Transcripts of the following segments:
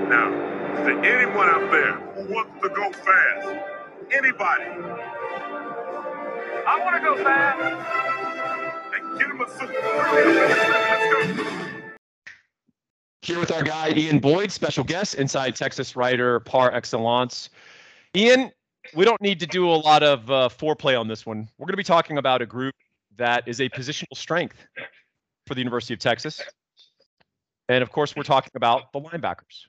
Now, is there anyone out there who wants to go fast? Anybody? I want to go fast. Hey, get him a suit. Let's go. Here with our guy, Ian Boyd, special guest, Inside Texas writer par excellence. Ian, we don't need to do a lot of foreplay on this one. We're going to be talking about a group that is a positional strength for the University of Texas. And of course, we're talking about the linebackers.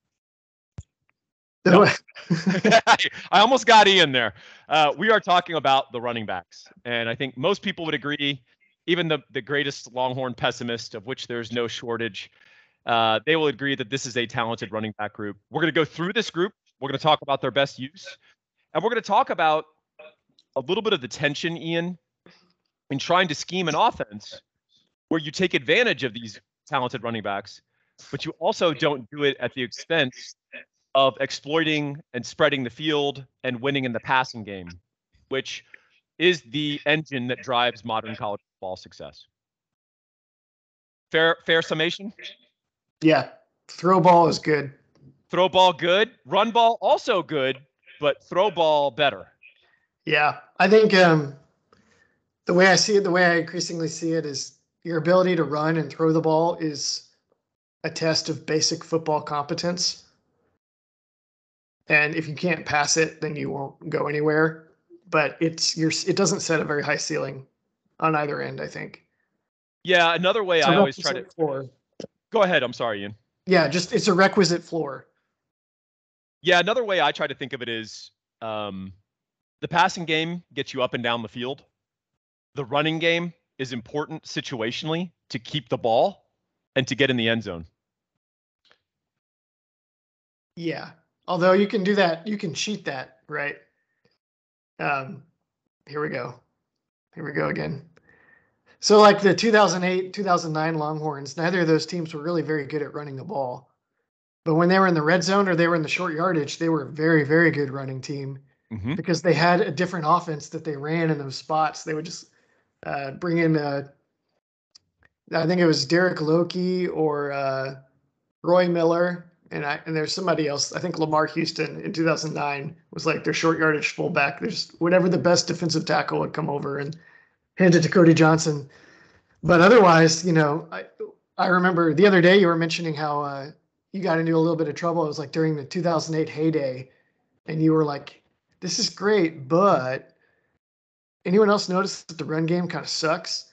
No. I almost got Ian there. We are talking about the running backs. And I think most people would agree, even the greatest Longhorn pessimist, of which there's no shortage, they will agree that this is a talented running back group. We're going to go through this group. We're going to talk about their best use. And we're going to talk about a little bit of the tension, Ian, in trying to scheme an offense where you take advantage of these talented running backs, but you also don't do it at the expense of exploiting and spreading the field and winning in the passing game, which is the engine that drives modern college football success. Fair summation? Yeah. Throw ball is good. Throw ball good. Run ball also good, but throw ball better. Yeah. I think the way I see it, the way I increasingly see it is your ability to run and throw the ball is a test of basic football competence. And if you can't pass it, then you won't go anywhere. But it doesn't set a very high ceiling on either end, I think. Yeah, another way I always try to floor. Go ahead. I'm sorry, Ian. Yeah, just it's a requisite floor. Yeah, another way I try to think of it is the passing game gets you up and down the field. The running game is important situationally to keep the ball and to get in the end zone. Yeah. Although you can do that, you can cheat that, right? Here we go. Here we go again. So like the 2008, 2009 Longhorns, neither of those teams were really very good at running the ball. But when they were in the red zone or they were in the short yardage, they were a very, very good running team because they had a different offense that they ran in those spots. They would just bring in, I think it was Derek Loki or Roy Miller. And there's somebody else. I think Lamar Houston in 2009 was like their short yardage fullback. There's whatever the best defensive tackle would come over and hand it to Cody Johnson. But otherwise, I remember the other day you were mentioning how you got into a little bit of trouble. It was like during the 2008 heyday, and you were like, "This is great," but anyone else notice that the run game kind of sucks?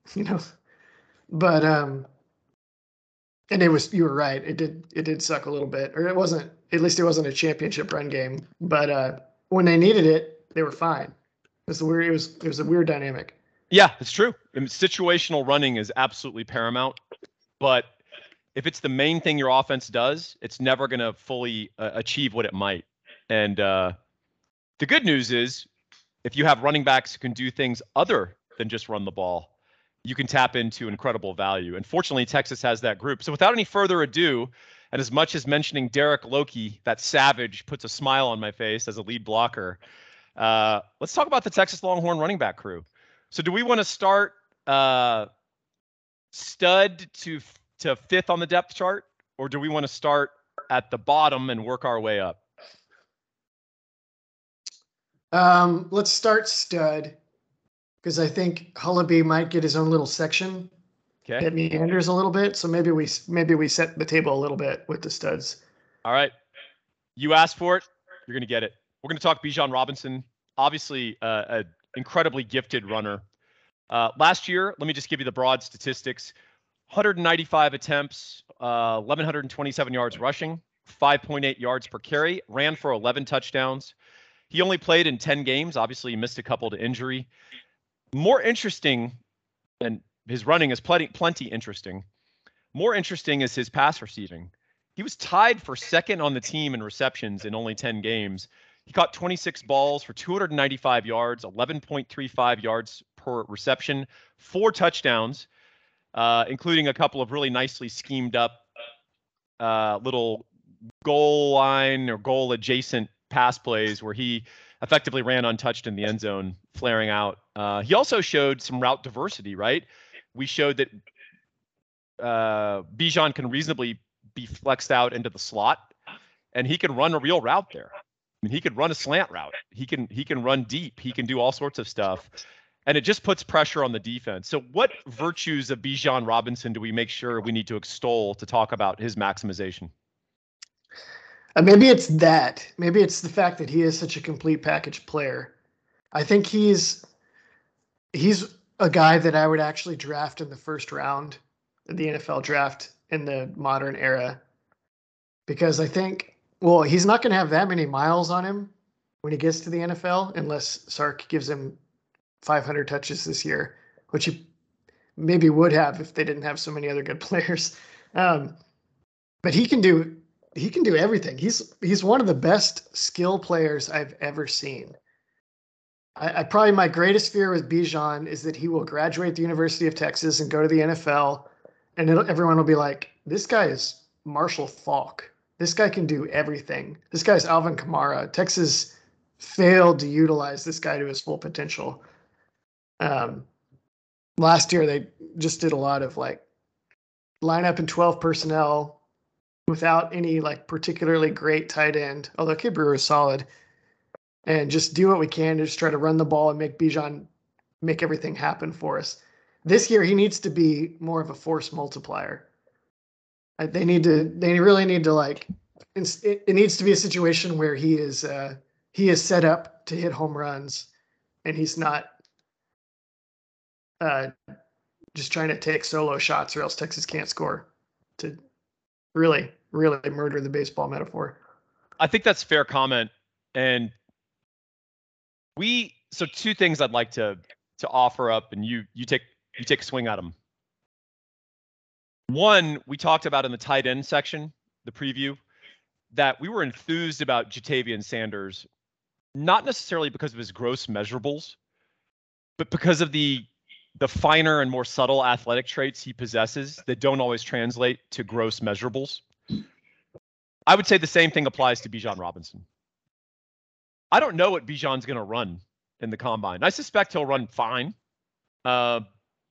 But and you were right. It did suck a little bit, or it wasn't. At least it wasn't a championship run game. But when they needed it, they were fine. It was a weird dynamic. Yeah, it's true. Situational running is absolutely paramount. But if it's the main thing your offense does, it's never going to fully achieve what it might. And the good news is, if you have running backs who can do things other than just run the ball, you can tap into incredible value. And fortunately, Texas has that group. So without any further ado, and as much as mentioning Derek Loki, that savage, puts a smile on my face as a lead blocker, let's talk about the Texas Longhorn running back crew. So do we want to start stud to fifth on the depth chart, or do we want to start at the bottom and work our way up? Let's start stud, because I think Hullaby might get his own little section that meanders a little bit. So maybe we set the table a little bit with the studs. All right. You asked for it. You're going to get it. We're going to talk Bijan Robinson, obviously an incredibly gifted runner. Last year, let me just give you the broad statistics. 195 attempts, 1,127 yards rushing, 5.8 yards per carry, ran for 11 touchdowns. He only played in 10 games. Obviously, he missed a couple to injury. More interesting, and his running is plenty interesting. More interesting is his pass receiving. He was tied for second on the team in receptions in only 10 games. He caught 26 balls for 295 yards, 11.35 yards per reception, 4 touchdowns, including a couple of really nicely schemed up little goal line or goal adjacent pass plays where he effectively ran untouched in the end zone, flaring out. He also showed some route diversity, right? We showed that Bijan can reasonably be flexed out into the slot and he can run a real route there. I mean, he could run a slant route. He can run deep. He can do all sorts of stuff. And it just puts pressure on the defense. So what virtues of Bijan Robinson do we make sure we need to extol to talk about his maximization? Maybe it's that. Maybe it's the fact that he is such a complete package player. I think he's a guy that I would actually draft in the first round of the NFL draft in the modern era. Because I think, well, he's not going to have that many miles on him when he gets to the NFL unless Sark gives him 500 touches this year, which he maybe would have if they didn't have so many other good players. But he can do everything. He's one of the best skill players I've ever seen. I probably my greatest fear with Bijan is that he will graduate the University of Texas and go to the NFL, and everyone will be like, "This guy is Marshall Faulk. This guy can do everything. This guy's Alvin Kamara." Texas failed to utilize this guy to his full potential. Last year they just did a lot of like line up in 12 personnel without any like particularly great tight end, although Kid Brewer is solid, and just do what we can to just try to run the ball and make Bijan make everything happen for us. This year he needs to be more of a force multiplier. They really need to like, it needs to be a situation where he is set up to hit home runs and he's not just trying to take solo shots, or else Texas can't score, to really, really murder the baseball metaphor. I think that's a fair comment. And so two things I'd like to offer up, and you take a swing at them. One, we talked about in the tight end section, the preview, that we were enthused about Ja'Tavion Sanders, not necessarily because of his gross measurables, but because of the finer and more subtle athletic traits he possesses that don't always translate to gross measurables. I would say the same thing applies to Bijan Robinson. I don't know what Bijan's going to run in the combine. I suspect he'll run fine, but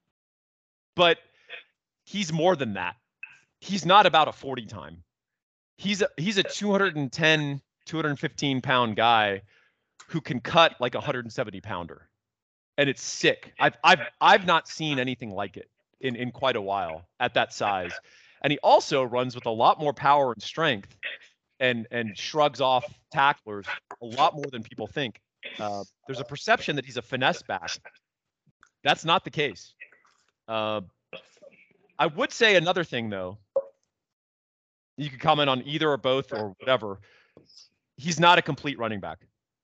he's more than that. He's not about a 40 time. He's a 210, 215 pound guy who can cut like a 170 pounder. And it's sick. I've not seen anything like it in quite a while at that size. And he also runs with a lot more power and strength and shrugs off tacklers a lot more than people think. There's a perception that he's a finesse back. That's not the case. I would say another thing, though. You could comment on either or both or whatever. He's not a complete running back.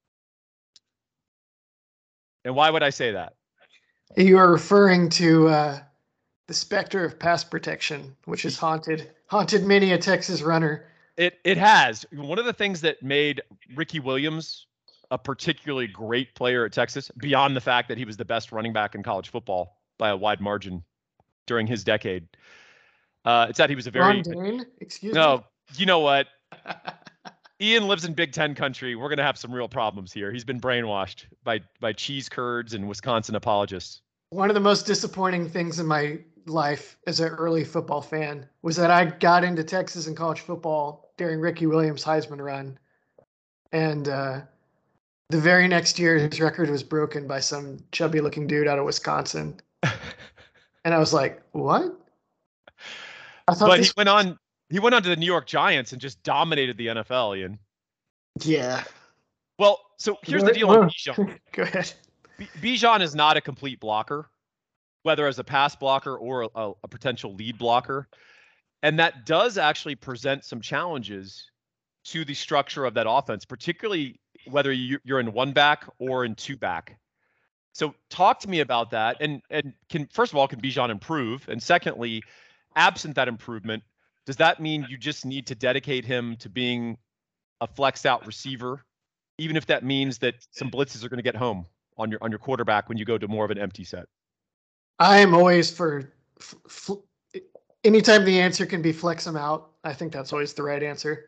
And why would I say that? You are referring to the specter of pass protection, which has haunted many a Texas runner. It has. One of the things that made Ricky Williams a particularly great player at Texas, beyond the fact that he was the best running back in college football by a wide margin during his decade, it's that he was a very... Ron Dane? Excuse me? No, you know what? Ian lives in Big Ten country. We're going to have some real problems here. He's been brainwashed by cheese curds and Wisconsin apologists. One of the most disappointing things in my life as an early football fan was that I got into Texas and college football during Ricky Williams' Heisman run. And the very next year, his record was broken by some chubby-looking dude out of Wisconsin. And I was like, what? But he went on to the New York Giants and just dominated the NFL, Ian. Yeah. Well, so here's the deal on Bijan. Go ahead. Bijan is not a complete blocker, whether as a pass blocker or a potential lead blocker. And that does actually present some challenges to the structure of that offense, particularly whether you're in one back or in two back. So talk to me about that. And first of all, can Bijan improve? And secondly, absent that improvement, does that mean you just need to dedicate him to being a flexed out receiver, even if that means that some blitzes are going to get home on your quarterback when you go to more of an empty set? I am always for anytime the answer can be flex him out. I think that's always the right answer.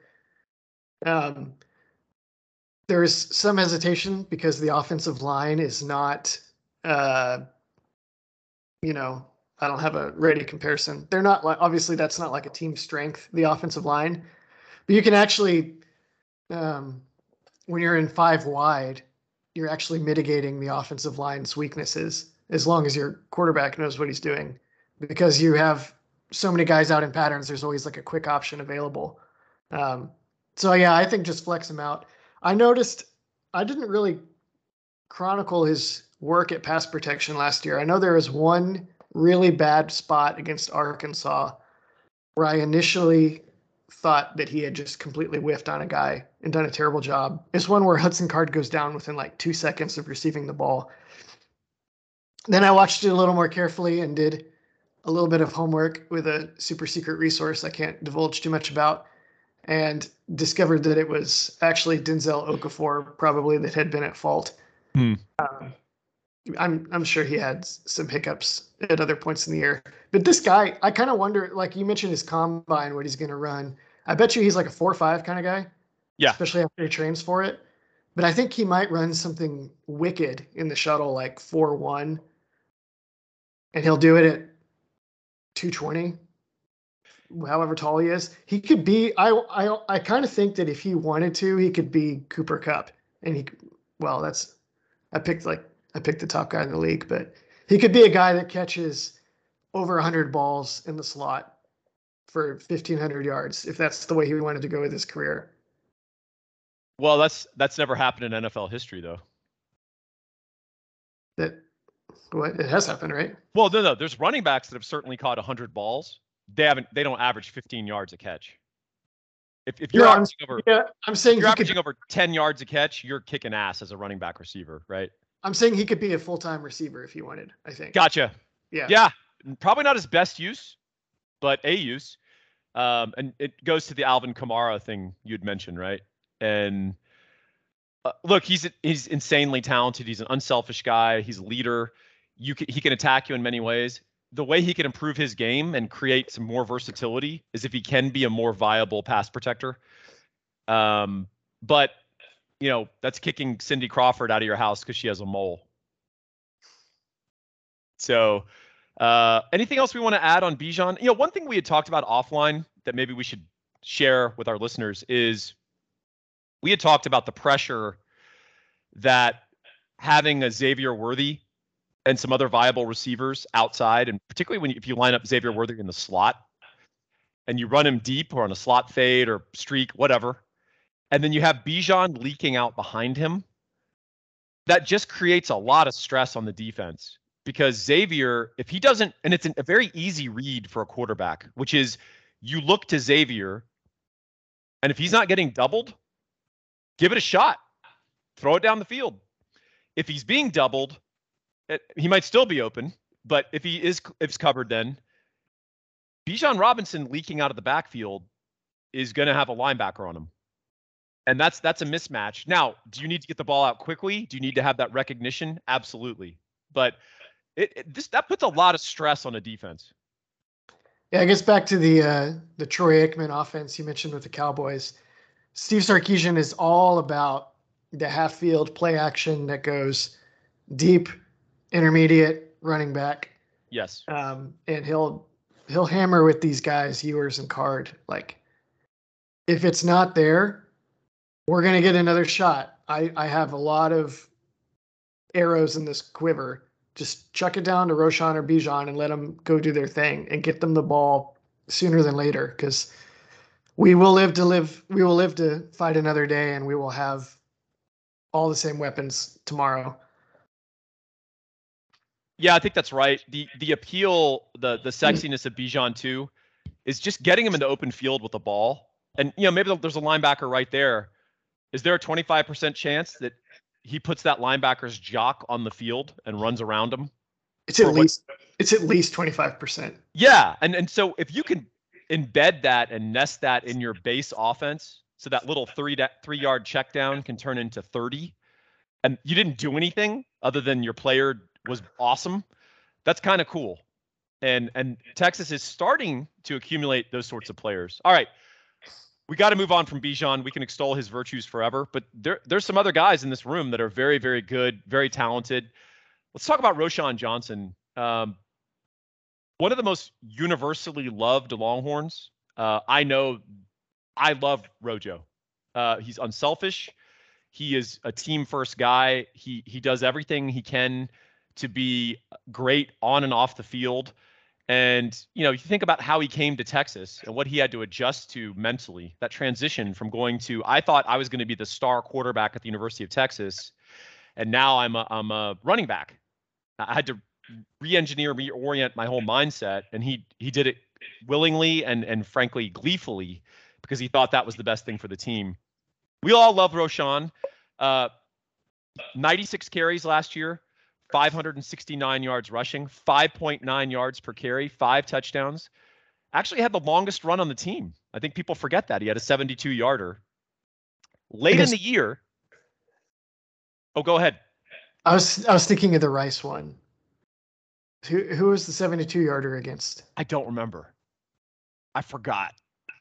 There's some hesitation because the offensive line is not, I don't have a ready comparison. They're not like, obviously that's not like a team strength, the offensive line, but you can actually when you're in 5 wide, you're actually mitigating the offensive line's weaknesses as long as your quarterback knows what he's doing. Because you have so many guys out in patterns, there's always like a quick option available. So yeah, I think just flex him out. I noticed I didn't really chronicle his work at pass protection last year. I know there was one really bad spot against Arkansas where I initially thought that he had just completely whiffed on a guy and done a terrible job. It's one where Hudson Card goes down within like 2 seconds of receiving the ball. Then I watched it a little more carefully and did a little bit of homework with a super secret resource I can't divulge too much about, and discovered that it was actually Denzel Okafor probably that had been at fault. I'm sure he had some hiccups at other points in the year. But this guy, I kind of wonder, like you mentioned his combine, what he's going to run. I bet you he's like a 4.5 kind of guy. Yeah. Especially after he trains for it. But I think he might run something wicked in the shuttle, like 4.1. And he'll do it at 220, however tall he is. He could be, I kind of think that if he wanted to, he could be Cooper Kupp. And I picked the top guy in the league, but he could be a guy that catches over 100 balls in the slot for 1,500 yards if that's the way he wanted to go with his career. Well, that's never happened in NFL history, though. It has happened, right? Well, no. There's running backs that have certainly caught 100 balls. They don't average 15 yards a catch. If you're averaging over 10 yards a catch, you're kicking ass as a running back receiver, right? I'm saying he could be a full-time receiver if he wanted, I think. Gotcha. Yeah. Probably not his best use, but a use. And it goes to the Alvin Kamara thing you'd mentioned, right? And look, he's insanely talented. He's an unselfish guy. He's a leader. He can attack you in many ways. The way he can improve his game and create some more versatility is if he can be a more viable pass protector. But that's kicking Cindy Crawford out of your house because she has a mole. So anything else we want to add on Bijan? One thing we had talked about offline that maybe we should share with our listeners is we had talked about the pressure that having a Xavier Worthy and some other viable receivers outside, and particularly if you line up Xavier Worthy in the slot and you run him deep or on a slot fade or streak, whatever, and then you have Bijan leaking out behind him, that just creates a lot of stress on the defense. Because Xavier, if he doesn't, and it's a very easy read for a quarterback, which is you look to Xavier, and if he's not getting doubled, give it a shot. Throw it down the field. If he's being doubled, he might still be open, but if it's covered, then Bijan Robinson leaking out of the backfield is going to have a linebacker on him. And that's a mismatch. Now, do you need to get the ball out quickly? Do you need to have that recognition? Absolutely. But that puts a lot of stress on a defense. Yeah, I guess back to the Troy Aikman offense you mentioned with the Cowboys. Steve Sarkisian is all about the half field play action that goes deep, intermediate, running back. Yes. And he'll hammer with these guys, Ewers and Card. Like, if it's not there, we're gonna get another shot. I have a lot of arrows in this quiver. Just chuck it down to Roshan or Bijan and let them go do their thing and get them the ball sooner than later, because we will live to fight another day, and we will have all the same weapons tomorrow. Yeah, I think that's right. The appeal, the sexiness of Bijan too, is just getting him into open field with the ball. And maybe there's a linebacker right there. Is there a 25% chance that he puts that linebacker's jock on the field and runs around him? It's at least 25%. Yeah, and so if you can embed that and nest that in your base offense, so that little 3-yard check down can turn into 30, and you didn't do anything other than your player was awesome, that's kind of cool. And Texas is starting to accumulate those sorts of players. All right. We got to move on from Bijan. We can extol his virtues forever, but there's some other guys in this room that are very, very good, very talented. Let's talk about Roschon Johnson. One of the most universally loved Longhorns. I know I love Rojo. He's unselfish. He is a team first guy. He does everything he can to be great on and off the field. And, you think about how he came to Texas and what he had to adjust to mentally, that transition from going to, I thought I was going to be the star quarterback at the University of Texas, and now I'm a running back. I had to re-engineer, reorient my whole mindset, and he did it willingly and frankly gleefully, because he thought that was the best thing for the team. We all love Roschon. 96 carries last year, 569 yards rushing, 5.9 yards per carry, 5 touchdowns. Actually had the longest run on the team. I think people forget that. He had a 72-yarder. Late in the year. Oh, go ahead. I was thinking of the Rice one. Who was the 72-yarder against? I don't remember. I forgot.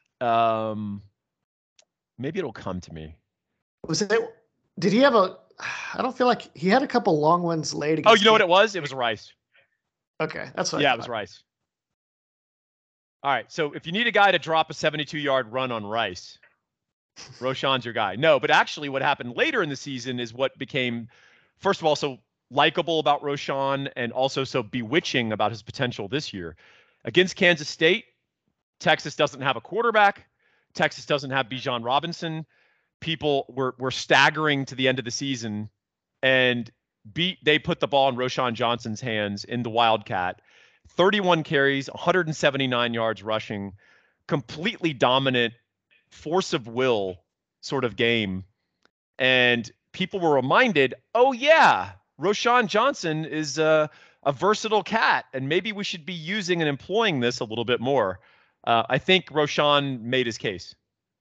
Maybe it'll come to me. Was it? Did he have a? I don't feel like he had a couple long ones late. Oh, you know what it was? It was Rice. Okay, that's what. Yeah, it was Rice. All right, so if you need a guy to drop a 72-yard run on Rice, Roschon's your guy. No, but actually what happened later in the season is what became, first of all, so likable about Roschon and also so bewitching about his potential this year. Against Kansas State, Texas doesn't have a quarterback. Texas doesn't have Bijan Robinson. People were staggering to the end of the season, and they put the ball in Roschon Johnson's hands in the Wildcat. 31 carries, 179 yards rushing, completely dominant, force of will sort of game. And people were reminded, oh yeah, Roschon Johnson is a versatile cat, and maybe we should be using and employing this a little bit more. I think Roschon made his case.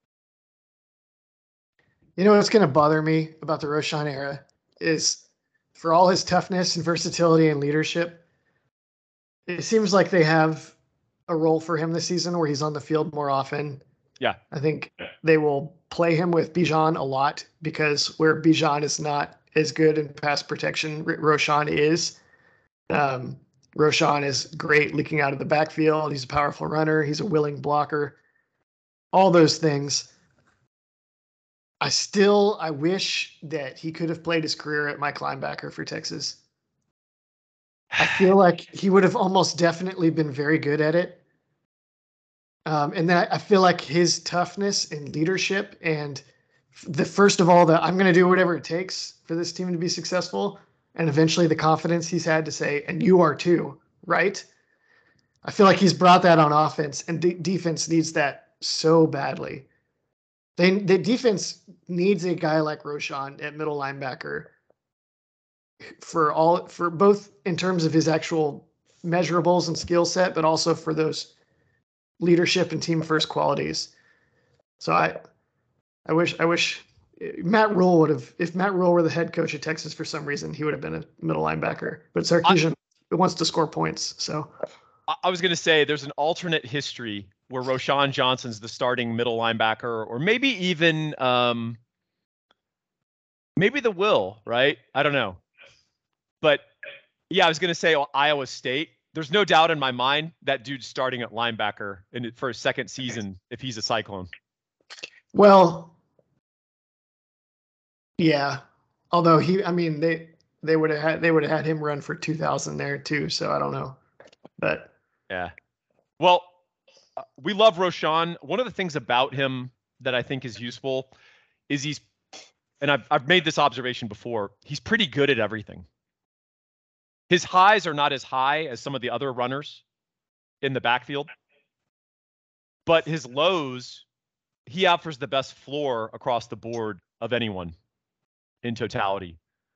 You know what's going to bother me about the Roschon era is, for all his toughness and versatility and leadership, it seems like they have a role for him this season where he's on the field more often. Yeah. I think they will play him with Bijan a lot, because where Bijan is not as good in pass protection, Roschon is. Roschon is great leaking out of the backfield. He's a powerful runner. He's a willing blocker. All those things. I wish that he could have played his career at Mike linebacker for Texas. I feel like he would have almost definitely been very good at it. And then I feel like his toughness and leadership and first of all, I'm going to do whatever it takes for this team to be successful. And eventually the confidence he's had to say, and you are too, right? I feel like he's brought that on offense, and defense needs that so badly. The defense needs a guy like Roschon at middle linebacker for both in terms of his actual measurables and skill set, but also for those leadership and team first qualities. So I wish Matt Rule would have, if Matt Rule were the head coach of Texas for some reason, he would have been a middle linebacker. But Sarkisian wants to score points. So I was going to say there's an alternate history where Roschon Johnson's the starting middle linebacker, or maybe even maybe the Will, right? I don't know. But yeah, I was going to say Iowa State. There's no doubt in my mind that dude's starting at linebacker for his second season if he's a Cyclone. Well, yeah. Although they would have had him run for 2,000 there too. So I don't know, but yeah. Well, we love Roschon. One of the things about him that I think is useful is and I've made this observation before, he's pretty good at everything. His highs are not as high as some of the other runners in the backfield, but his lows, he offers the best floor across the board of anyone in totality.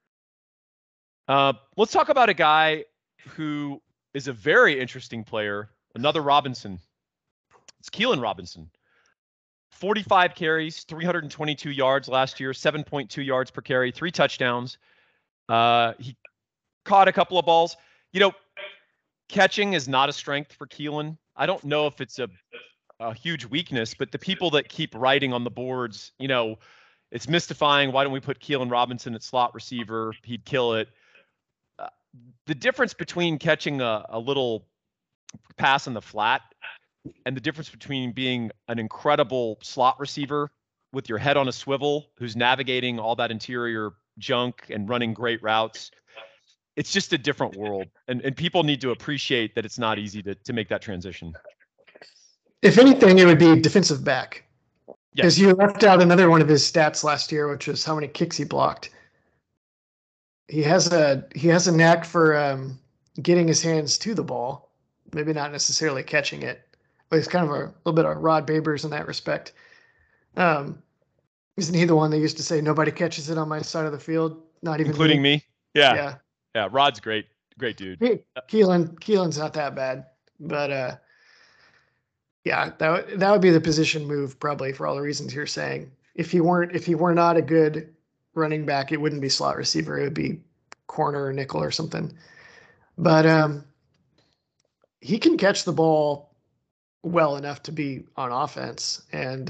Let's talk about a guy who is a very interesting player, another Robinson. It's Keilan Robinson. 45 carries, 322 yards last year, 7.2 yards per carry, 3 touchdowns. He caught a couple of balls. Catching is not a strength for Keilan. I don't know if it's a huge weakness, but the people that keep writing on the boards, it's mystifying. Why don't we put Keilan Robinson at slot receiver? He'd kill it. The difference between catching a little pass in the flat and the difference between being an incredible slot receiver with your head on a swivel, who's navigating all that interior junk and running great routes. It's just a different world. And people need to appreciate that it's not easy to make that transition. If anything, it would be defensive back. Because Yes. you left out another one of his stats last year, which was how many kicks he blocked. He has a knack for getting his hands to the ball, maybe not necessarily catching it, but he's kind of a little bit of Rod Babers in that respect. Isn't he the one that used to say nobody catches it on my side of the field, not even Including me? Yeah. Yeah. Yeah. Rod's great. Great dude. Keelan's not that bad, but yeah, that would be the position move probably for all the reasons you're saying. If he were not a good running back, it wouldn't be slot receiver. It would be corner or nickel or something. But he can catch the ball well enough to be on offense, and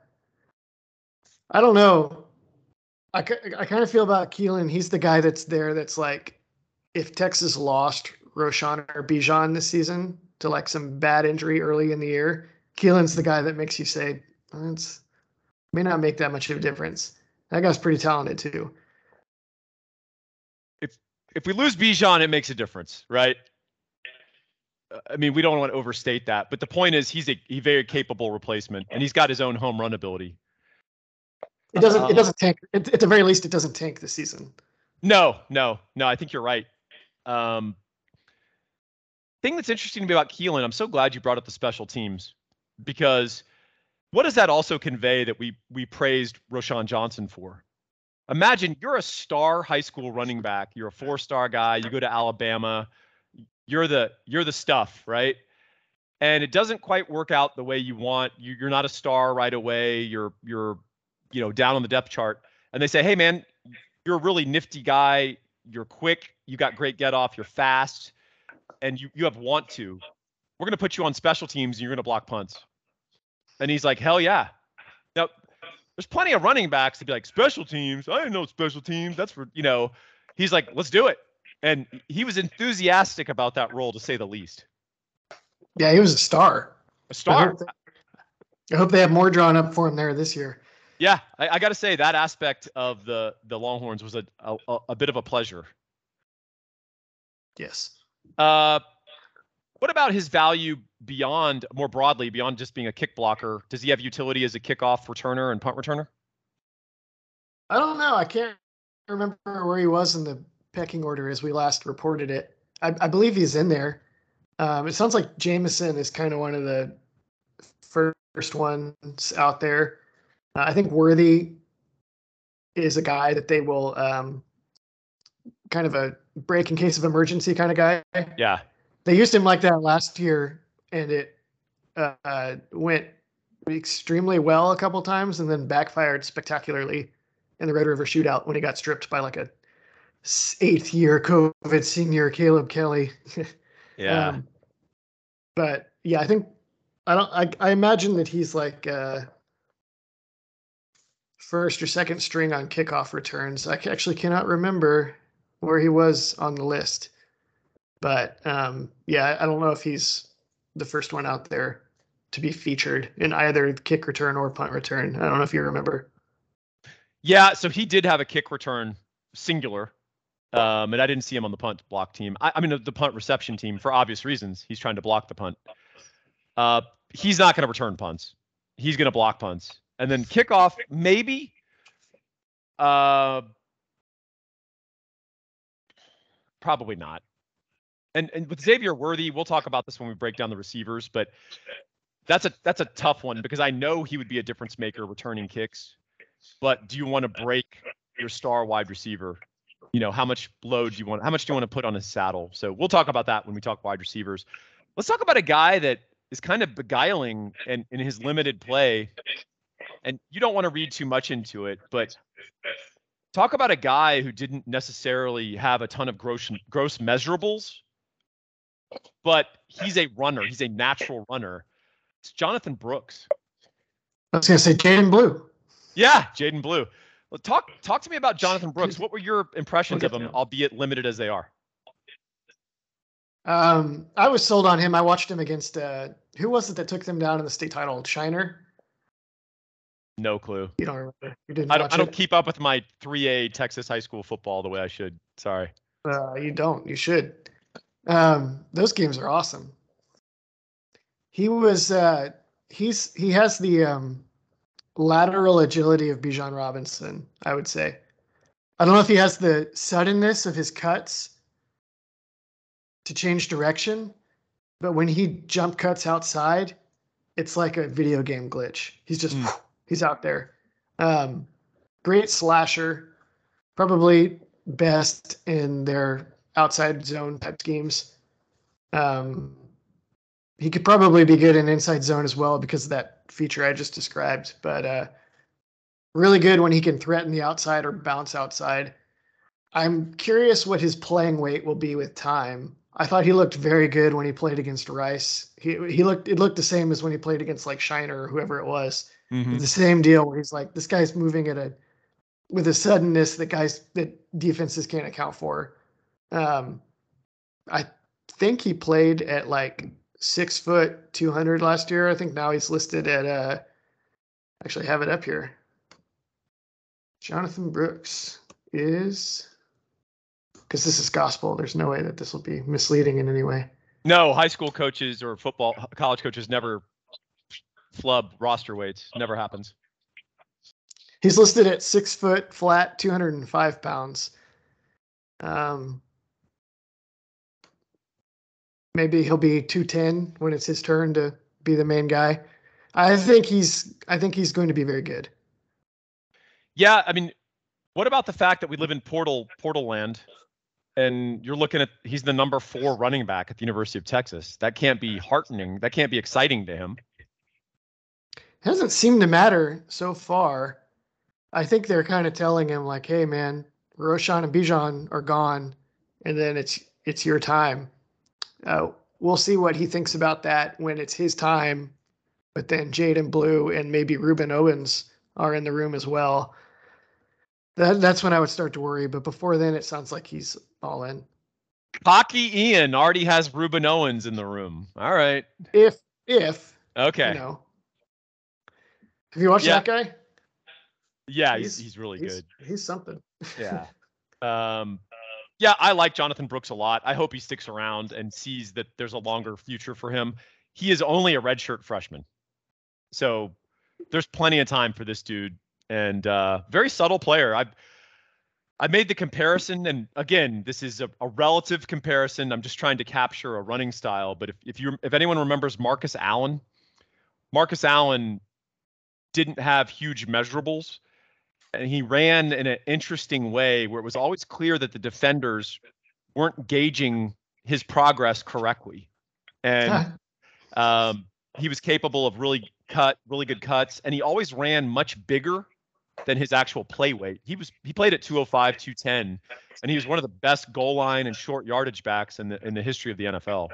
I don't know. I kind of feel about Keelan. He's the guy that's there. That's like, if Texas lost Roschon or Bijan this season to like some bad injury early in the year, Keelan's the guy that makes you say, it may not make that much of a difference. That guy's pretty talented too. If we lose Bijan, it makes a difference, right? I mean, we don't want to overstate that, but the point is he's a very capable replacement, and he's got his own home run ability. It doesn't tank. At the very least, it doesn't tank this season. No. I think you're right. Thing that's interesting to me about Keelan, I'm so glad you brought up the special teams, because what does that also convey that we praised Roschon Johnson for? Imagine you're a star high school running back. You're a 4-star guy. You go to Alabama. You're the stuff, right? And it doesn't quite work out the way you want. You're not a star right away. You're down on the depth chart. And they say, hey man, you're a really nifty guy. You're quick. You got great get off. You're fast. And you have want to. We're going to put you on special teams and you're going to block punts. And he's like, hell yeah. Now, there's plenty of running backs to be like, special teams? I didn't know special teams. That's for, he's like, let's do it. And he was enthusiastic about that role, to say the least. Yeah, he was a star. A star. I hope they have more drawn up for him there this year. Yeah, I got to say that aspect of the Longhorns was a bit of a pleasure. Yes. What about his value more broadly, beyond just being a kick blocker? Does he have utility as a kickoff returner and punt returner? I don't know. I can't remember where he was in the pecking order as we last reported it. I believe he's in there. It sounds like Jameson is kind of one of the first ones out there. I think Worthy is a guy that they will kind of a break in case of emergency kind of guy. Yeah. They used him like that last year, and it went extremely well a couple times and then backfired spectacularly in the Red River Shootout when he got stripped by like a 8th-year COVID senior Caleb Kelly. Yeah. But yeah, I imagine that he's like first or second string on kickoff returns. I actually cannot remember where he was on the list. But yeah, I don't know if he's the first one out there to be featured in either kick return or punt return. I don't know if you remember. Yeah, so he did have a kick return singular, and I didn't see him on the punt block team. I mean, the punt reception team, for obvious reasons. He's trying to block the punt. He's not going to return punts. He's going to block punts. And then kickoff, maybe. Probably not. And with Xavier Worthy, we'll talk about this when we break down the receivers, but that's a tough one, because I know he would be a difference maker returning kicks. But do you want to break your star wide receiver? How much load do you want? How much do you want to put on his saddle? So we'll talk about that when we talk wide receivers. Let's talk about a guy that is kind of beguiling in his limited play. And you don't want to read too much into it, but talk about a guy who didn't necessarily have a ton of gross measurables, but he's a runner. He's a natural runner. It's Jonathan Brooks. I was going to say Jaden Blue. Yeah, Jaden Blue. Well, talk to me about Jonathan Brooks. What were your impressions of him, albeit limited as they are? I was sold on him. I watched him against who was it that took them down in the state title? Shiner. No clue. You don't remember? You didn't I watch don't it? keep up with my 3A Texas high school football the way I should. Sorry. You don't. You should. Those games are awesome. He was. He has the lateral agility of Bijan Robinson, I would say. I don't know if he has the suddenness of his cuts to change direction, but when he jump cuts outside, it's like a video game glitch. He's just he's out there. Great slasher, probably best in their outside zone type schemes. He could probably be good in inside zone as well because of that feature I just described, but really good when he can threaten the outside or bounce outside. I'm curious what his playing weight will be with time. I thought he looked very good when he played against Rice. It looked the same as when he played against like Shiner or whoever it was. Mm-hmm. The same deal where he's like, this guy's moving with a suddenness that defenses can't account for. I think he played at like 6 foot 200 last year. I think now he's listed at actually have it up here. Jonathan Brooks is, because this is gospel, there's no way that this will be misleading in any way. No, high school coaches or college coaches never flub roster weights. Never happens. He's listed at 6 foot flat, 205 pounds. Maybe he'll be 210 when it's his turn to be the main guy. I think he's going to be very good. Yeah, I mean, what about the fact that we live in Portal land, and you're looking at he's the number 4 running back at the University of Texas? That can't be heartening. That can't be exciting to him. Hasn't seemed to matter so far. I think they're kind of telling him like, "Hey, man, Roschon and Bijan are gone, and then it's your time." We'll see what he thinks about that when it's his time. But then Jaden Blue and maybe Ruben Owens are in the room as well. That's when I would start to worry. But before then, it sounds like he's all in. Cocky Ian already has Ruben Owens in the room. All right. If okay. You know. Have you watched that guy? Yeah, he's really good. He's something. Yeah. Yeah, I like Jonathan Brooks a lot. I hope he sticks around and sees that there's a longer future for him. He is only a redshirt freshman, so there's plenty of time for this dude. And very subtle player. I made the comparison, and again, this is a relative comparison. I'm just trying to capture a running style. But if anyone remembers Marcus Allen didn't have huge measurables, and he ran in an interesting way where it was always clear that the defenders weren't gauging his progress correctly. And he was capable of really good cuts, and he always ran much bigger than his actual play weight. He played at 205, 210, and he was one of the best goal line and short yardage backs in the history of the NFL.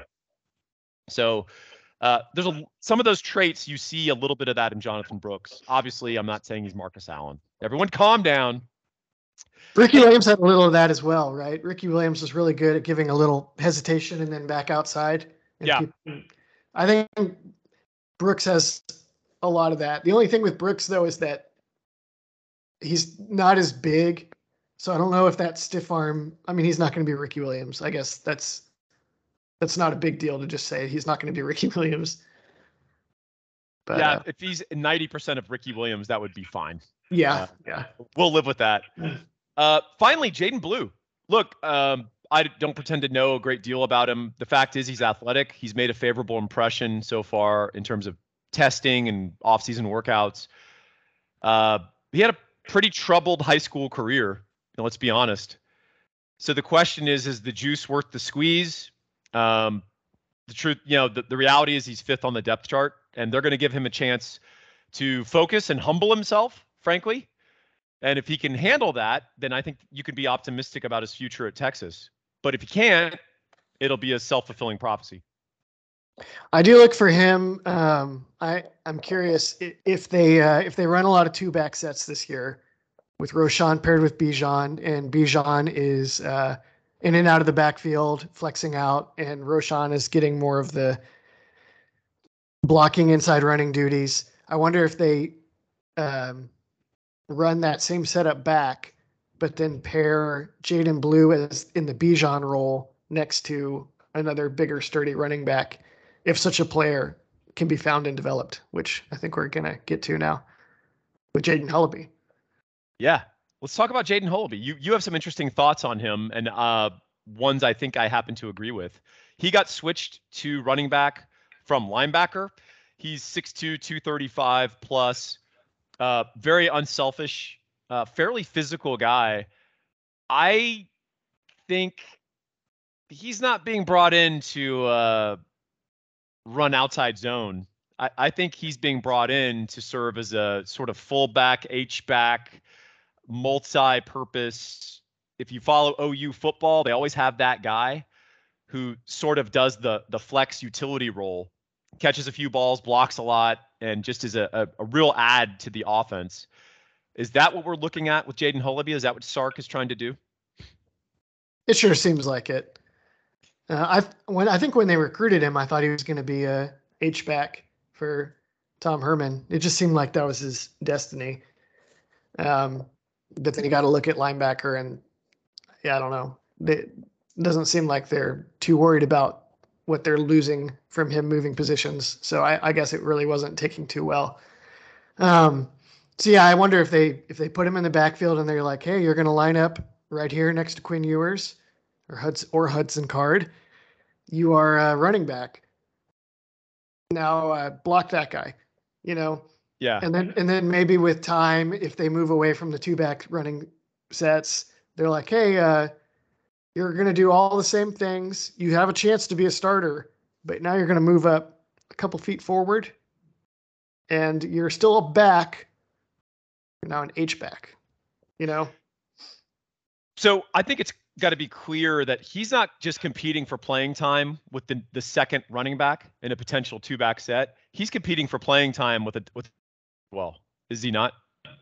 So there's some of those traits, you see a little bit of that in Jonathan Brooks. Obviously, I'm not saying he's Marcus Allen. Everyone calm down. Ricky Williams had a little of that as well, right? Ricky Williams was really good at giving a little hesitation and then back outside. And I think Brooks has a lot of that. The only thing with Brooks, though, is that he's not as big. So I don't know if that stiff arm, I mean, he's not going to be Ricky Williams. I guess that's not a big deal to just say he's not going to be Ricky Williams. But, yeah, if he's 90% of Ricky Williams, that would be fine. Yeah. We'll live with that. Finally, Jaden Blue. Look, I don't pretend to know a great deal about him. The fact is he's athletic. He's made a favorable impression so far in terms of testing and off-season workouts. He had a pretty troubled high school career, let's be honest. So the question is the juice worth the squeeze? The truth, the reality is he's 5th on the depth chart, and they're going to give him a chance to focus and humble himself, frankly. And if he can handle that, then I think you can be optimistic about his future at Texas. But if he can't, it'll be a self-fulfilling prophecy. I do look for him. I'm curious if they run a lot of 2-back sets this year with Roschon paired with Bijan, and Bijan is in and out of the backfield, flexing out, and Roschon is getting more of the blocking inside running duties. I wonder if they run that same setup back, but then pair Jaden Blue as in the Bijan role next to another bigger, sturdy running back, if such a player can be found and developed, which I think we're going to get to now with Jaden Hullaby. Yeah. Let's talk about Jaden Hullaby. You have some interesting thoughts on him, and ones I think I happen to agree with. He got switched to running back from linebacker. He's 6'2", 235 plus, very unselfish, fairly physical guy. I think he's not being brought in to run outside zone. I think he's being brought in to serve as a sort of fullback, H-back, multi-purpose. If you follow OU football, they always have that guy who sort of does the flex utility role, catches a few balls, blocks a lot, and just is a real add to the offense. Is that what we're looking at with Jaden Hullaby? Is that what Sark is trying to do? It sure seems like it. I think when they recruited him, I thought he was going to be a H-back for Tom Herman. It just seemed like that was his destiny. But then you got to look at linebacker, and yeah, I don't know. It doesn't seem like they're too worried about what they're losing from him moving positions. So I guess it really wasn't taking too well. So yeah, I wonder if they put him in the backfield and they're like, hey, you're going to line up right here next to Quinn Ewers or Hudson Card. You are running back. Now block that guy, Yeah. And then maybe with time, if they move away from the 2-back running sets, they're like, hey, you're going to do all the same things. You have a chance to be a starter, but now you're going to move up a couple feet forward, and you're still a back. You're now an H-back, So I think it's got to be clear that he's not just competing for playing time with the second running back in a potential 2-back set. He's competing for playing time with well, is he not?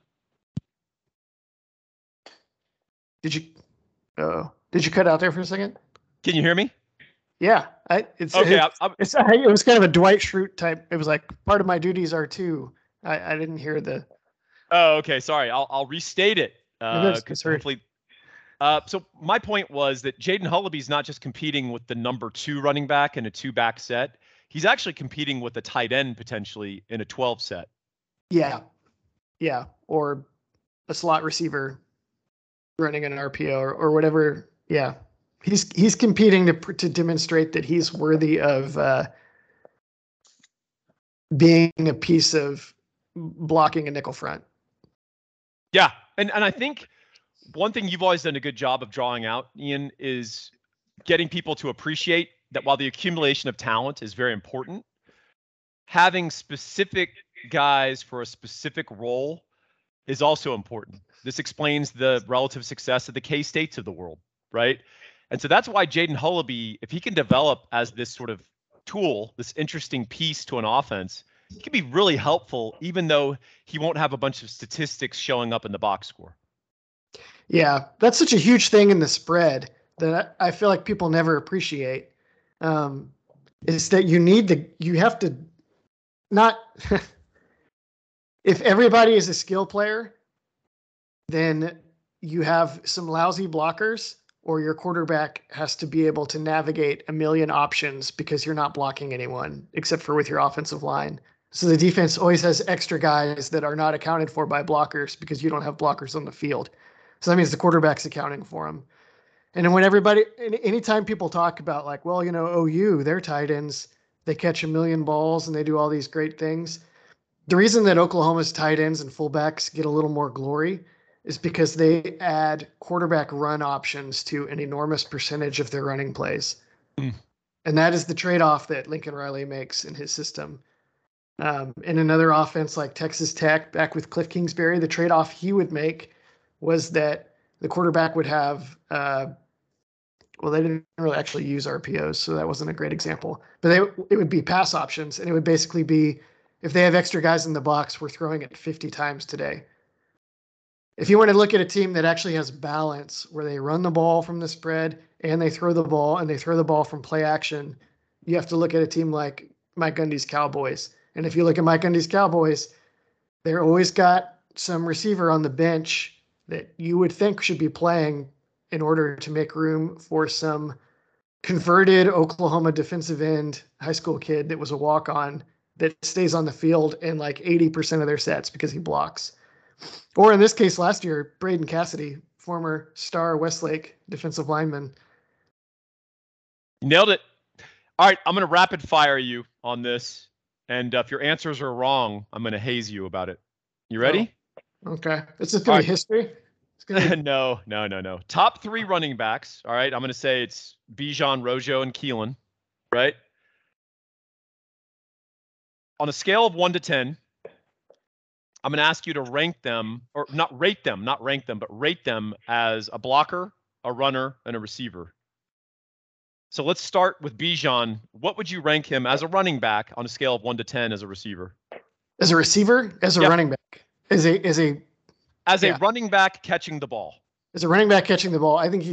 Did you cut out there for a second? Can you hear me? Yeah, Okay. it was kind of a Dwight Schrute type. It was like part of my duties are too. I didn't hear the. Oh, okay. Sorry. I'll restate it. Because Hopefully. So my point was that Jaden Hullaby's not just competing with the number 2 running back in a 2-back set. He's actually competing with a tight end potentially in a 12 set. Yeah. Or a slot receiver running an RPO or whatever. Yeah. He's competing to demonstrate that he's worthy of being a piece of blocking a nickel front. Yeah. And I think one thing you've always done a good job of drawing out, Ian, is getting people to appreciate that while the accumulation of talent is very important, having specific guys for a specific role is also important. This explains the relative success of the K-States of the world, right? And so that's why Jaden Hullaby, if he can develop as this sort of tool, this interesting piece to an offense, he can be really helpful, even though he won't have a bunch of statistics showing up in the box score. Yeah, that's such a huge thing in the spread that I feel like people never appreciate. Is that you have to not, if everybody is a skill player, then you have some lousy blockers, or your quarterback has to be able to navigate a million options because you're not blocking anyone except for with your offensive line. So the defense always has extra guys that are not accounted for by blockers because you don't have blockers on the field. So that means the quarterback's accounting for them. And then when anytime people talk about like, well, OU, their tight ends, they catch a million balls and they do all these great things. The reason that Oklahoma's tight ends and fullbacks get a little more glory is because they add quarterback run options to an enormous percentage of their running plays. And that is the trade-off that Lincoln Riley makes in his system. In another offense like Texas Tech, back with Cliff Kingsbury, the trade-off he would make was that the quarterback would have, they didn't really actually use RPOs, so that wasn't a great example. But it would be pass options, and it would basically be, if they have extra guys in the box, we're throwing it 50 times today. If you want to look at a team that actually has balance, where they run the ball from the spread and they throw the ball from play action, you have to look at a team like Mike Gundy's Cowboys. And if you look at Mike Gundy's Cowboys, they're always got some receiver on the bench that you would think should be playing in order to make room for some converted Oklahoma defensive end high school kid that was a walk-on that stays on the field in like 80% of their sets because he blocks. Or in this case, last year, Braden Cassidy, former star Westlake defensive lineman. Nailed it. All right, I'm going to rapid fire you on this. And if your answers are wrong, I'm going to haze you about it. You ready? Oh, okay. This is going to be history? It's gonna be... No. Top 3 running backs. All right, I'm going to say it's Bijan, Rojo, and Keelan, right? On a scale of 1 to 10, I'm going to ask you to rank them, or not rank them, but rate them as a blocker, a runner, and a receiver. So let's start with Bijan. What would you rank him as a running back on a scale of 1 to 10 as a receiver? As a receiver, as a running back, as a running back catching the ball. As a running back catching the ball, I think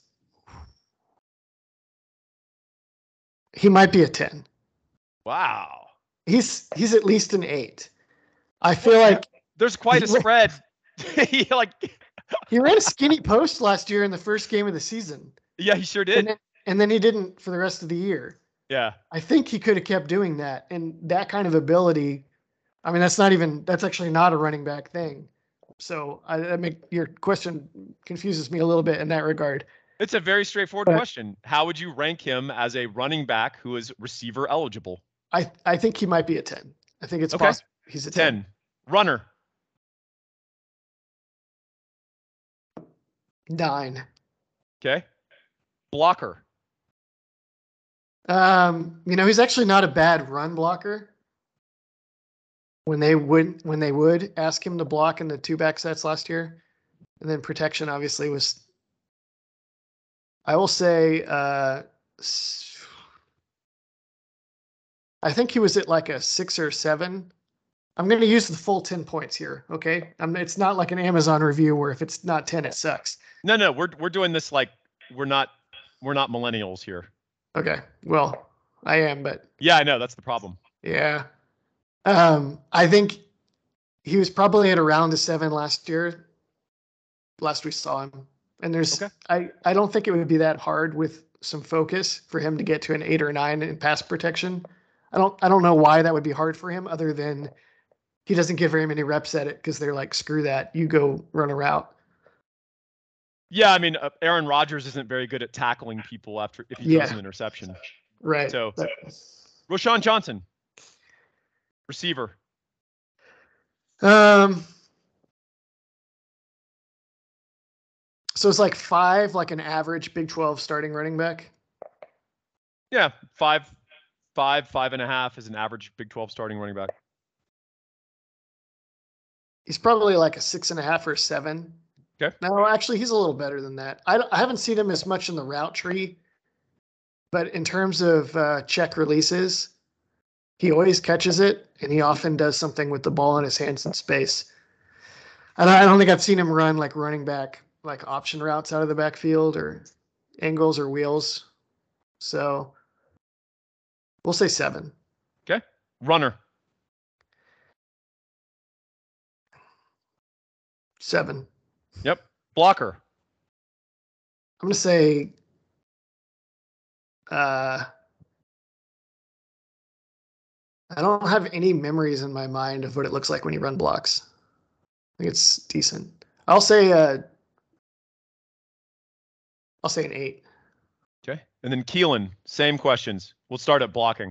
he might be a 10. Wow. He's at least an 8. I feel like there's quite a spread. He ran a skinny post last year in the first game of the season. Yeah, he sure did. And then he didn't for the rest of the year. Yeah. I think he could have kept doing that. And that kind of ability, I mean, that's actually not a running back thing. So your question confuses me a little bit in that regard. It's a very straightforward question. How would you rank him as a running back who is receiver eligible? I think he might be a 10. I think it's possible he's a 10. Runner. 9. Okay. Blocker. He's actually not a bad run blocker. When they would ask him to block in the 2-back sets last year, and then protection obviously was. I will say, I think he was at like a 6 or 7. I'm going to use the full 10 points here. Okay. It's not like an Amazon review where if it's not 10, it sucks. No, we're doing this like we're not millennials here. Okay. Well, I am, but yeah, I know that's the problem. Yeah. I think he was probably at around a 7 last year. Last we saw him. And I don't think it would be that hard with some focus for him to get to an 8 or 9 in pass protection. I don't know why that would be hard for him other than he doesn't get very many reps at it because they're like, screw that. You go run a route. Yeah, I mean, Aaron Rodgers isn't very good at tackling people if he throws an interception. Right. So, Roschon Johnson, receiver. So it's like 5, like an average Big 12 starting running back. Yeah, 5.5 is an average Big 12 starting running back. He's probably like a 6.5 or 7. Okay. No, actually, he's a little better than that. I haven't seen him as much in the route tree, but in terms of check releases, he always catches it, and he often does something with the ball in his hands in space. And I don't think I've seen him run like running back, like option routes out of the backfield or angles or wheels. So we'll say 7. Okay. Runner. 7. Yep. Blocker. I'm going to say I don't have any memories in my mind of what it looks like when you run blocks. I think it's decent. I'll say an 8. Okay. And then Keelan, same questions. We'll start at blocking.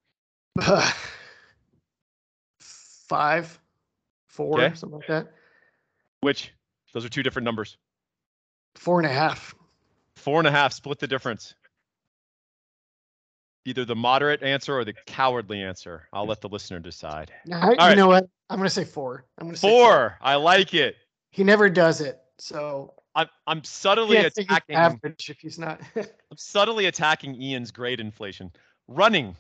5, 4, something like that. Which? Those are 2 different numbers. 4.5. 4.5. Split the difference. Either the moderate answer or the cowardly answer. I'll let the listener decide. You know what? I'm going to say 4. I'm going to say 4. I like it. He never does it, so I'm subtly attacking. Average if he's not. I'm subtly attacking Ian's grade inflation. Running.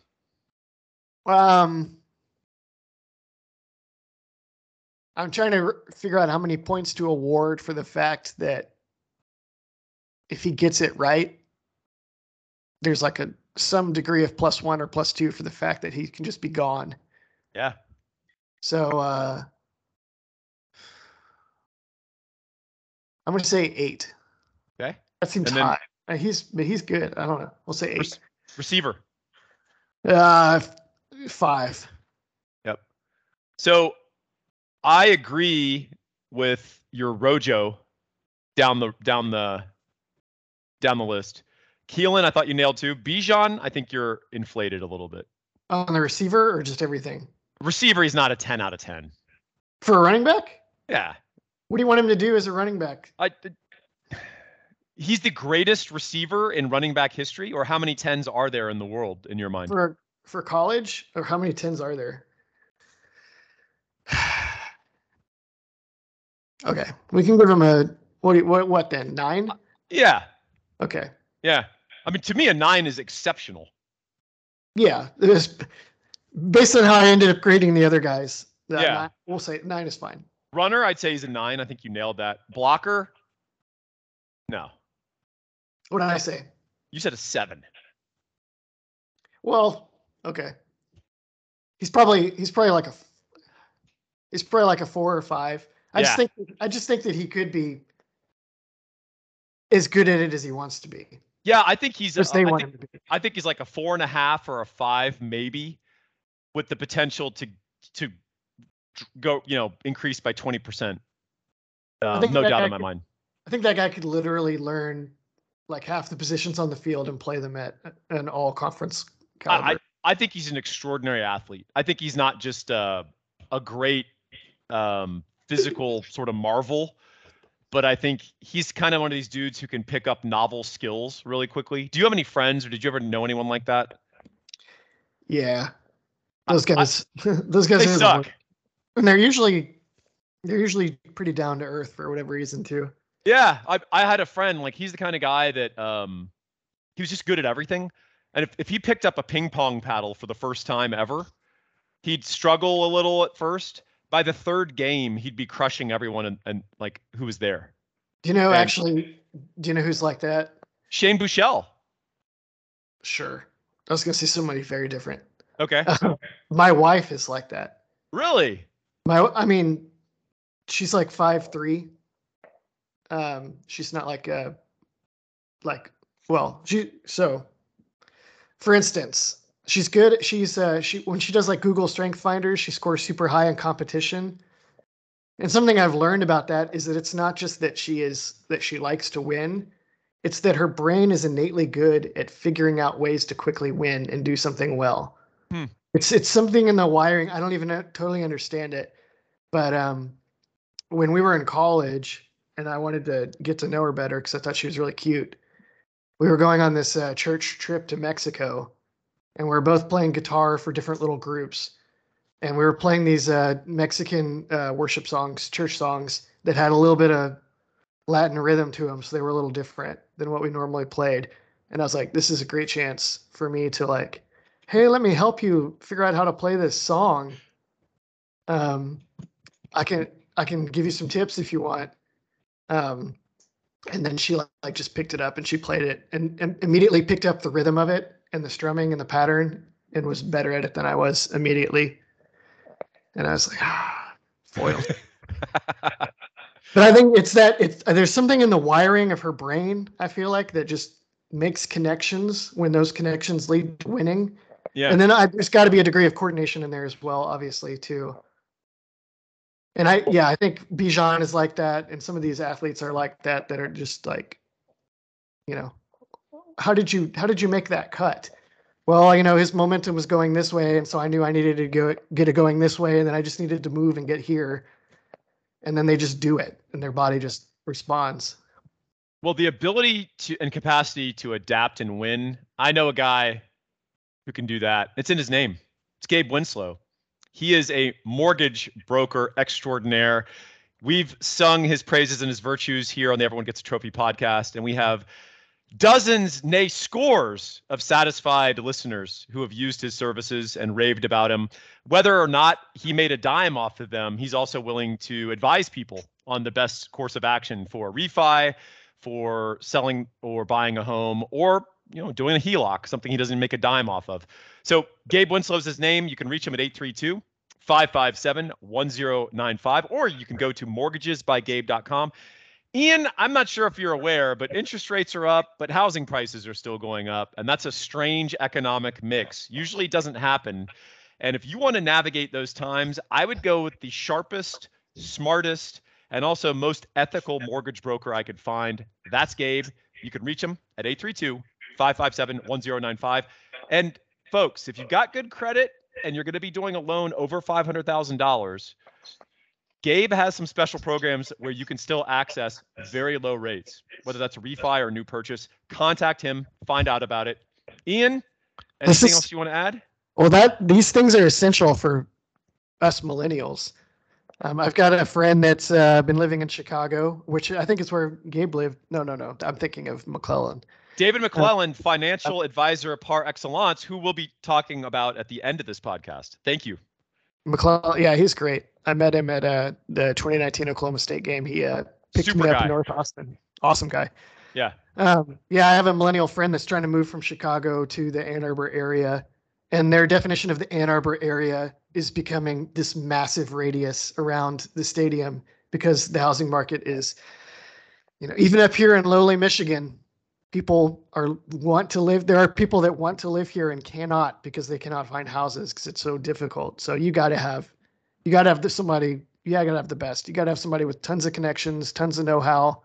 I'm trying to figure out how many points to award for the fact that if he gets it right, there's like some degree of +1 or +2 for the fact that he can just be gone. Yeah. So I'm going to say 8. Okay. That seems And then high. He's good. I don't know. We'll say 8. Receiver. 5. Yep. So I agree with your Rojo down the list. Keelan, I thought you nailed too. Bijan, I think you're inflated a little bit. On the receiver or just everything? Receiver, he's not a 10 out of 10. For a running back? Yeah. What do you want him to do as a running back? He's the greatest receiver in running back history, or how many 10s are there in the world in your mind? For college, or how many 10s are there? Okay, we can give him a what then? 9? Yeah. Okay. Yeah. I mean, to me, a 9 is exceptional. Yeah, based on how I ended up grading the other guys. Yeah. We'll say 9 is fine. Runner, I'd say he's a 9. I think you nailed that. Blocker, no. What did I say? You said a 7. Well, okay. He's probably like a 4 or 5. I just think that he could be as good at it as he wants to be. Yeah, I think he's. I think he's like a 4.5 or a 5, maybe, with the potential to go, increase by 20%. No doubt in my mind. I think that guy could literally learn like half the positions on the field and play them at an all conference caliber. I think he's an extraordinary athlete. I think he's not just a great physical sort of marvel, but I think he's kind of one of these dudes who can pick up novel skills really quickly. Do you have any friends, or did you ever know anyone like that? Yeah, those guys they suck, and they're usually pretty down to earth for whatever reason too. Yeah, I had a friend, like, he's the kind of guy that he was just good at everything. And if he picked up a ping pong paddle for the first time ever, he'd struggle a little at first. By the third game, he'd be crushing everyone and like who was there. Do you know who's like that? Shane Buechele. Sure. I was going to say somebody very different. Okay. My wife is like that. Really? She's like 5'3". She's not for instance, she's good. When she does like Google Strength Finder, she scores super high in competition. And something I've learned about that is that it's not just that she likes to win. It's that her brain is innately good at figuring out ways to quickly win and do something well. It's something in the wiring. I don't even totally understand it. But when we were in college and I wanted to get to know her better because I thought she was really cute, we were going on this church trip to Mexico, and we were both playing guitar for different little groups. And we were playing these Mexican worship songs, church songs that had a little bit of Latin rhythm to them. So they were a little different than what we normally played. And I was like, this is a great chance for me to like, hey, let me help you figure out how to play this song. I can give you some tips if you want. And then she like just picked it up and she played it and immediately picked up the rhythm of it and the strumming and the pattern and was better at it than I was immediately. And I was like, foiled. But I think there's something in the wiring of her brain, I feel like, that just makes connections when those connections lead to winning. Yeah. And then there's got to be a degree of coordination in there as well, obviously, too. And I think Bijan is like that, and some of these athletes are like that are just like, how did you make that cut? Well, his momentum was going this way, and so I knew I needed to get it going this way, and then I just needed to move and get here. And then they just do it, and their body just responds. Well, the ability and capacity to adapt and win. I know a guy who can do that. It's in his name. It's Gabe Winslow. He is a mortgage broker extraordinaire. We've sung his praises and his virtues here on the Everyone Gets a Trophy podcast, and we have dozens, nay, scores of satisfied listeners who have used his services and raved about him. Whether or not he made a dime off of them, he's also willing to advise people on the best course of action for refi, for selling or buying a home, or doing a HELOC, something he doesn't make a dime off of. So Gabe Winslow's his name. You can reach him at 832-557-1095, or you can go to mortgagesbygabe.com. Ian, I'm not sure if you're aware, but interest rates are up, but housing prices are still going up. And that's a strange economic mix. Usually it doesn't happen. And if you want to navigate those times, I would go with the sharpest, smartest, and also most ethical mortgage broker I could find. That's Gabe. You can reach him at 832-557-1095. And folks, if you've got good credit and you're going to be doing a loan over $500,000, Gabe has some special programs where you can still access very low rates, whether that's a refi or a new purchase. Contact him, find out about it. Ian, anything else you want to add? Well, these things are essential for us millennials. I've got a friend that's been living in Chicago, which I think is where Gabe lived. No. I'm thinking of McClellan. David McClellan, financial advisor par excellence, who we'll be talking about at the end of this podcast. Thank you. McClellan, yeah, he's great. I met him at the 2019 Oklahoma State game. He picked Super me up guy. in North Austin. Awesome guy. Yeah. Yeah, I have a millennial friend that's trying to move from Chicago to the Ann Arbor area, and their definition of the Ann Arbor area is becoming this massive radius around the stadium because the housing market is, even up here in lowly Michigan, people want to live. There are people that want to live here and cannot because they cannot find houses because it's so difficult. So you got to have somebody. You got to have the best. You got to have somebody with tons of connections, tons of know-how.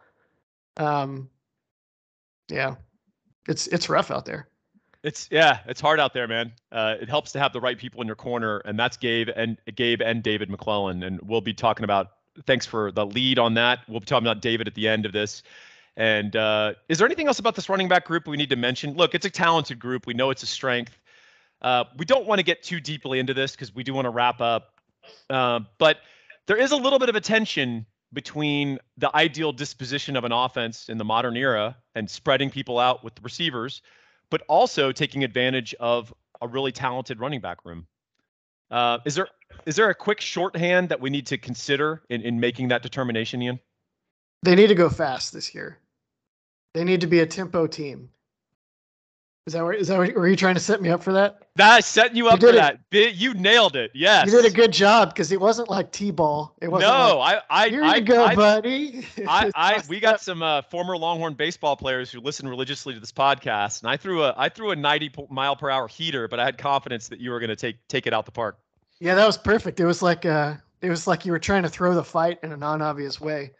Yeah, it's rough out there. It's hard out there, man. It helps to have the right people in your corner, and that's Gabe and David McClellan. And we'll be talking about. Thanks for the lead on that. We'll be talking about David at the end of this. And is there anything else about this running back group we need to mention? Look, it's a talented group. We know it's a strength. We don't want to get too deeply into this because we do want to wrap up. But there is a little bit of a tension between the ideal disposition of an offense in the modern era and spreading people out with the receivers, but also taking advantage of a really talented running back room. Is there a quick shorthand that we need to consider in making that determination, Ian? They need to go fast this year. They need to be a tempo team. Were you trying to set me up for that? That's setting you up for that. You nailed it. Yes. You did a good job because it wasn't like T-ball. It wasn't. No, here you go, buddy. We got some former Longhorn baseball players who listen religiously to this podcast, and I threw a 90-mile-per-hour heater, but I had confidence that you were going to take it out the park. Yeah, that was perfect. It was like you were trying to throw the fight in a non-obvious way.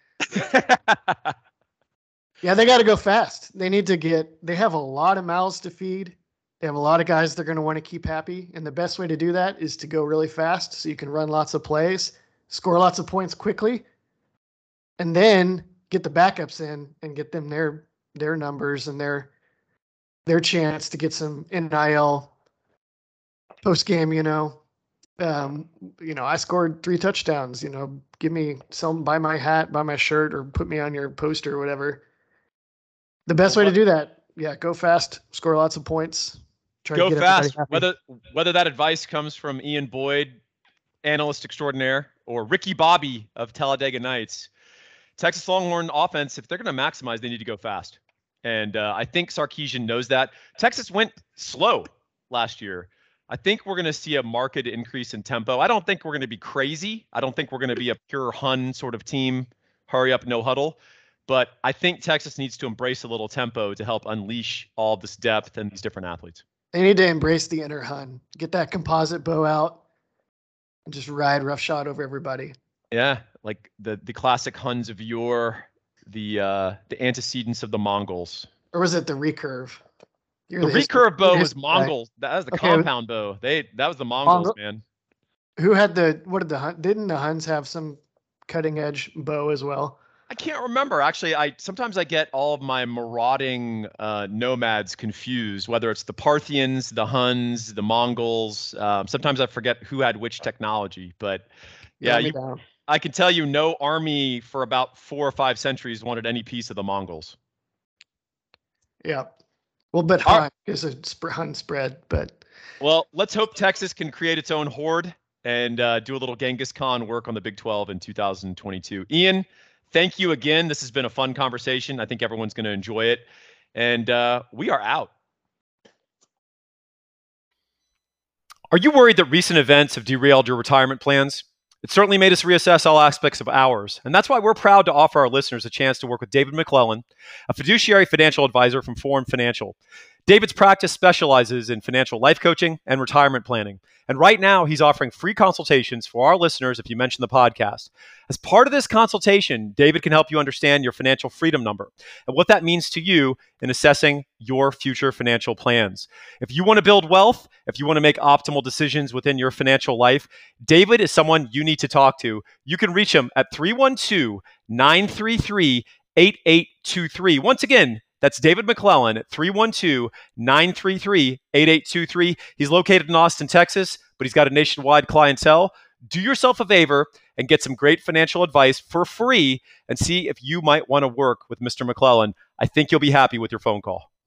Yeah, they got to go fast. They have a lot of mouths to feed. They have a lot of guys they're going to want to keep happy. And the best way to do that is to go really fast so you can run lots of plays, score lots of points quickly, and then get the backups in and get them their numbers and their chance to get some NIL post game, I scored 3 touchdowns, give me buy my hat, buy my shirt, or put me on your poster or whatever. The best way to do that, go fast, score lots of points. Go fast. Whether that advice comes from Ian Boyd, analyst extraordinaire, or Ricky Bobby of Talladega Nights, Texas Longhorn offense, if they're going to maximize, they need to go fast. And I think Sarkisian knows that. Texas went slow last year. I think we're going to see a marked increase in tempo. I don't think we're going to be crazy. I don't think we're going to be a pure Hun sort of team, hurry up, no huddle. But I think Texas needs to embrace a little tempo to help unleash all this depth and these different athletes. They need to embrace the inner Hun. Get that composite bow out and just ride roughshod over everybody. Yeah, like the classic Huns of yore, the antecedents of the Mongols. Or was it the recurve? The recurve bow was Mongol. That was the compound bow. That was the Mongols, man. Who had didn't the Huns have some cutting edge bow as well? I can't remember. Actually, sometimes I get all of my marauding nomads confused, whether it's the Parthians, the Huns, the Mongols. Sometimes I forget who had which technology, but I can tell you no army for about 4 or 5 centuries wanted any piece of the Mongols. Yeah. Well, but Hun is a Hun spread, but. Well, let's hope Texas can create its own horde and do a little Genghis Khan work on the Big 12 in 2022. Ian, thank you again. This has been a fun conversation. I think everyone's going to enjoy it. And we are out. Are you worried that recent events have derailed your retirement plans? It certainly made us reassess all aspects of ours. And that's why we're proud to offer our listeners a chance to work with David McClellan, a fiduciary financial advisor from Forum Financial. David's practice specializes in financial life coaching and retirement planning. And right now, he's offering free consultations for our listeners if you mention the podcast. As part of this consultation, David can help you understand your financial freedom number and what that means to you in assessing your future financial plans. If you want to build wealth, if you want to make optimal decisions within your financial life, David is someone you need to talk to. You can reach him at 312-933-8823. Once again, that's David McClellan at 312-933-8823. He's located in Austin, Texas, but he's got a nationwide clientele. Do yourself a favor and get some great financial advice for free and see if you might want to work with Mr. McClellan. I think you'll be happy with your phone call.